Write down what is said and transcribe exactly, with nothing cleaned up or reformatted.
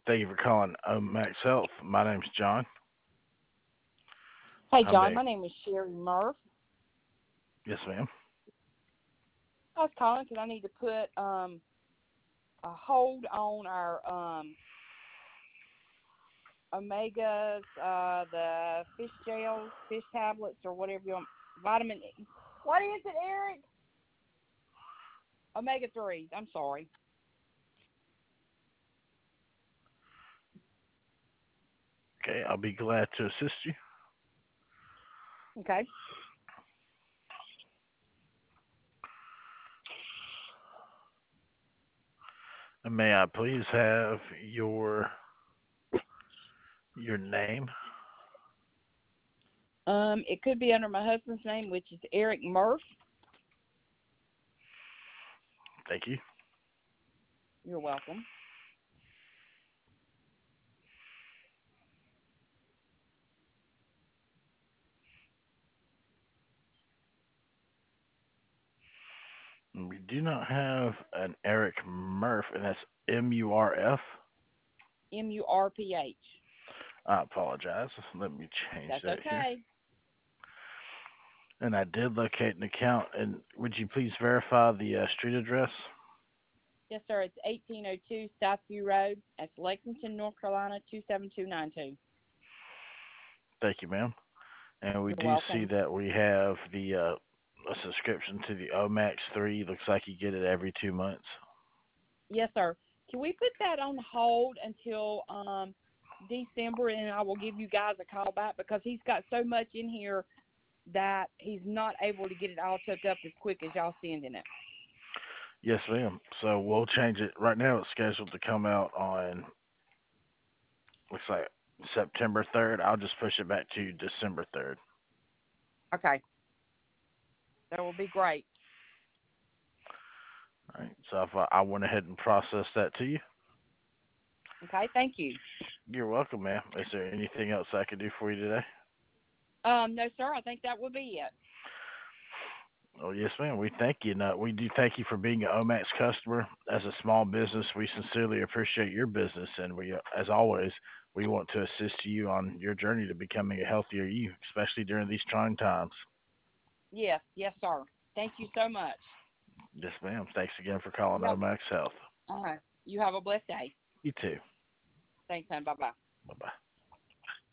Thank you for calling Omax Health. My name's John. Hey, How John. may My name is Sherry Murph. Yes, ma'am. I was calling because I need to put um, a hold on our um, omegas, uh, the fish gels, fish tablets, or whatever you want. Vitamin E. What is it, Eric? Omega threes. I'm sorry. Okay, I'll be glad to assist you. Okay. And may I please have your your name? Um, it could be under my husband's name, which is Eric Murph. Thank you. You're welcome. We do not have an Eric Murph, and that's M U R F. M U R P H. I apologize. Let me change That's that here. okay. And I did locate an account. And would you please verify the uh, street address? Yes, sir. It's eighteen oh two Southview Road. That's Lexington, North Carolina, two seven two nine two. Thank you, ma'am. And we You're do see welcome. that we have the uh, a subscription to the Omax three. Looks like you get it every two months. Yes, sir. Can we put that on hold until um, December, and I will give you guys a call back because he's got so much in here that he's not able to get it all took up as quick as y'all sending it. Yes, ma'am. So we'll change it. Right now it's scheduled to come out on, looks like September third. I'll just push it back to December third. Okay. That will be great. All right. So if I, I went ahead and processed that to you, Okay, thank you. you're welcome, ma'am. Is there anything else I can do for you today? Um, no, sir. I think that will be it. Oh, yes, ma'am. We thank you. And, uh, we do thank you for being an Omax customer. As a small business, we sincerely appreciate your business. And we, uh, as always, we want to assist you on your journey to becoming a healthier you, especially during these trying times. Yes, yes, sir. Thank you so much. Yes, ma'am. Thanks again for calling You have, Omax Health. all right. You have a blessed day. You too. Thanks, and bye bye. Bye bye.